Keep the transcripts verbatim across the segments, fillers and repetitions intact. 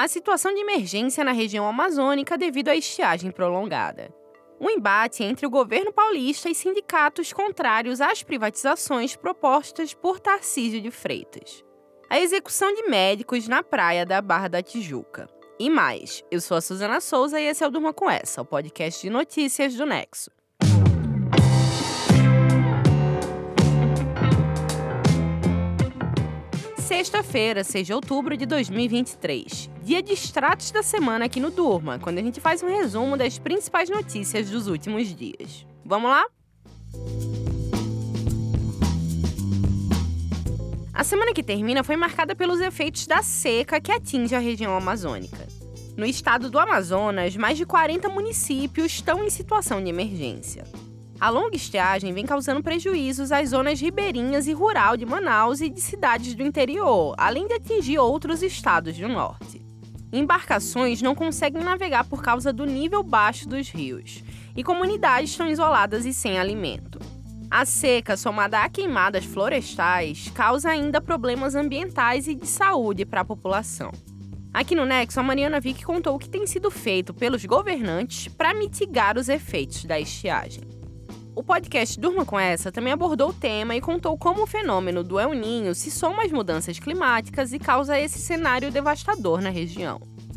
a situação de emergência na região amazônica devido à estiagem prolongada. Um embate entre o governo paulista e sindicatos contrários às privatizações propostas por Tarcísio de Freitas. A execução de médicos na praia da Barra da Tijuca. E mais, eu sou a Suzana Souza e esse é o Durma Com Essa, o podcast de notícias do Nexo. Sexta-feira, seis de outubro de dois mil e vinte e três, dia de extratos da semana aqui no Durma, quando a gente faz um resumo das principais notícias dos últimos dias. Vamos lá? A semana que termina foi marcada pelos efeitos da seca que atinge a região amazônica. No estado do Amazonas, mais de quarenta municípios estão em situação de emergência. A longa estiagem vem causando prejuízos às zonas ribeirinhas e rural de Manaus e de cidades do interior, além de atingir outros estados do norte. Embarcações não conseguem navegar por causa do nível baixo dos rios, e comunidades estão isoladas e sem alimento. A seca, somada a queimadas florestais, causa ainda problemas ambientais e de saúde para a população. Aqui no Nexo, a Mariana Vick contou o que tem sido feito pelos governantes para mitigar os efeitos da estiagem. O podcast Durma Com Essa também abordou o tema e contou como o fenômeno do El Niño se soma às mudanças climáticas e causa esse cenário devastador na região.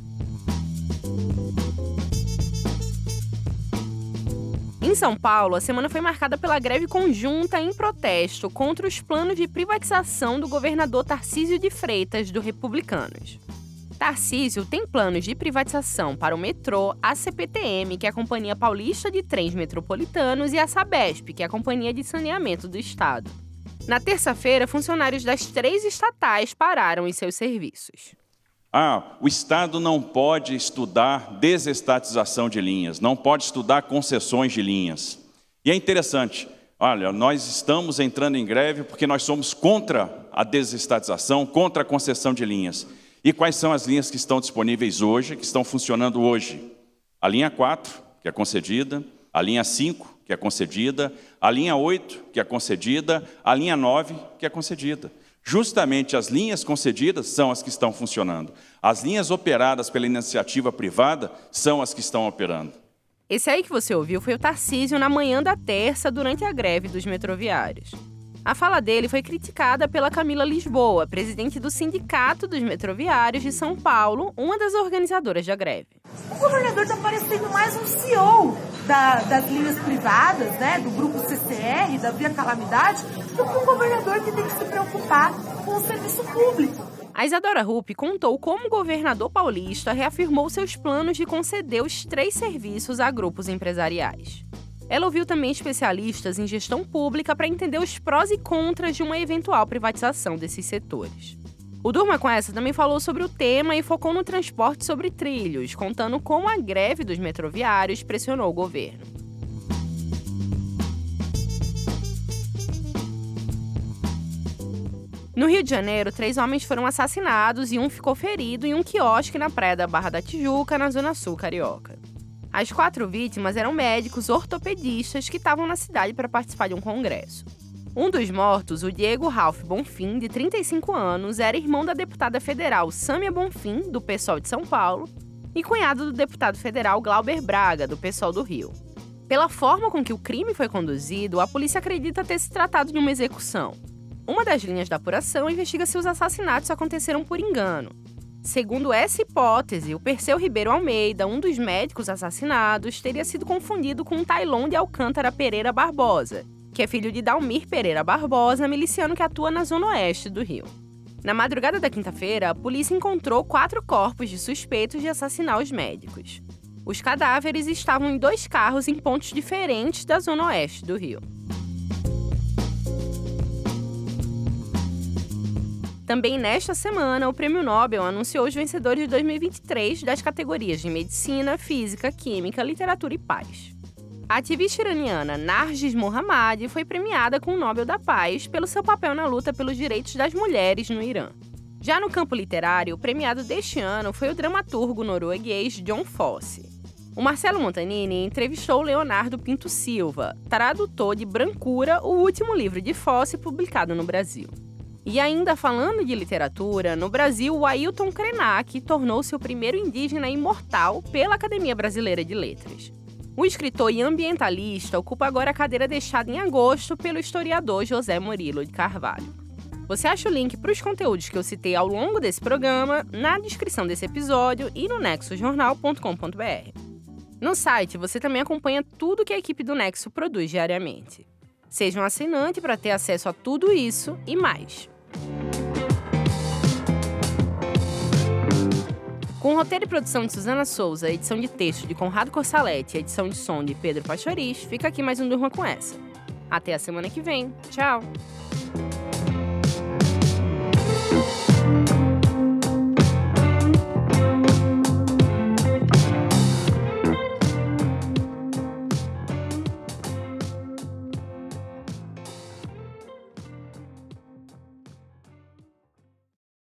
Em São Paulo, a semana foi marcada pela greve conjunta em protesto contra os planos de privatização do governador Tarcísio de Freitas, do Republicanos. Tarcísio tem planos de privatização para o metrô, a C P T M, que é a Companhia Paulista de Trens Metropolitanos, e a Sabesp, que é a Companhia de Saneamento do Estado. Na terça-feira, funcionários das três estatais pararam em seus serviços. Ah, o Estado não pode estudar desestatização de linhas, não pode estudar concessões de linhas. E é interessante, olha, nós estamos entrando em greve porque nós somos contra a desestatização, contra a concessão de linhas. E quais são as linhas que estão disponíveis hoje, que estão funcionando hoje? A linha quatro, que é concedida, a linha cinco, que é concedida, a linha oito, que é concedida, a linha nove, que é concedida. Justamente as linhas concedidas são as que estão funcionando. As linhas operadas pela iniciativa privada são as que estão operando. Esse aí que você ouviu foi o Tarcísio na manhã da terça, durante a greve dos metroviários. A fala dele foi criticada pela Camila Lisboa, presidente do Sindicato dos Metroviários de São Paulo, uma das organizadoras da greve. O governador está parecendo mais um C E O da, das linhas privadas, né, do grupo C C R, da Via Calamidade, do que um governador que tem que se preocupar com o serviço público. A Isadora Rupp contou como o governador paulista reafirmou seus planos de conceder os três serviços a grupos empresariais. Ela ouviu também especialistas em gestão pública para entender os prós e contras de uma eventual privatização desses setores. O Durma Com Essa também falou sobre o tema e focou no transporte sobre trilhos, contando como a greve dos metroviários pressionou o governo. No Rio de Janeiro, três homens foram assassinados e um ficou ferido em um quiosque na praia da Barra da Tijuca, na Zona Sul carioca. As quatro vítimas eram médicos ortopedistas que estavam na cidade para participar de um congresso. Um dos mortos, o Diego Ralph Bonfim, de trinta e cinco anos, era irmão da deputada federal Sâmia Bonfim, do PSOL de São Paulo, e cunhado do deputado federal Glauber Braga, do PSOL do Rio. Pela forma com que o crime foi conduzido, a polícia acredita ter se tratado de uma execução. Uma das linhas da apuração investiga se os assassinatos aconteceram por engano. Segundo essa hipótese, o Perseu Ribeiro Almeida, um dos médicos assassinados, teria sido confundido com Tailon de Alcântara Pereira Barbosa, que é filho de Dalmir Pereira Barbosa, miliciano que atua na zona oeste do Rio. Na madrugada da quinta-feira, a polícia encontrou quatro corpos de suspeitos de assassinar os médicos. Os cadáveres estavam em dois carros em pontos diferentes da zona oeste do Rio. Também nesta semana, o Prêmio Nobel anunciou os vencedores de dois mil e vinte e três das categorias de Medicina, Física, Química, Literatura e Paz. A ativista iraniana Narges Mohammadi foi premiada com o Nobel da Paz pelo seu papel na luta pelos direitos das mulheres no Irã. Já no campo literário, o premiado deste ano foi o dramaturgo norueguês John Fosse. O Marcelo Montanini entrevistou Leonardo Pinto Silva, tradutor de Brancura, o último livro de Fosse publicado no Brasil. E ainda falando de literatura, no Brasil, o Ailton Krenak tornou-se o primeiro indígena imortal pela Academia Brasileira de Letras. O escritor e ambientalista ocupa agora a cadeira deixada em agosto pelo historiador José Murilo de Carvalho. Você acha o link para os conteúdos que eu citei ao longo desse programa na descrição desse episódio e no nexo jornal ponto com ponto b r. No site, você também acompanha tudo que a equipe do Nexo produz diariamente. Seja um assinante para ter acesso a tudo isso e mais. Com roteiro e produção de Suzana Souza, edição de texto de Conrado Corsalete e edição de som de Pedro Pachoris, fica aqui mais um Durma Com Essa. Até a semana que vem. Tchau!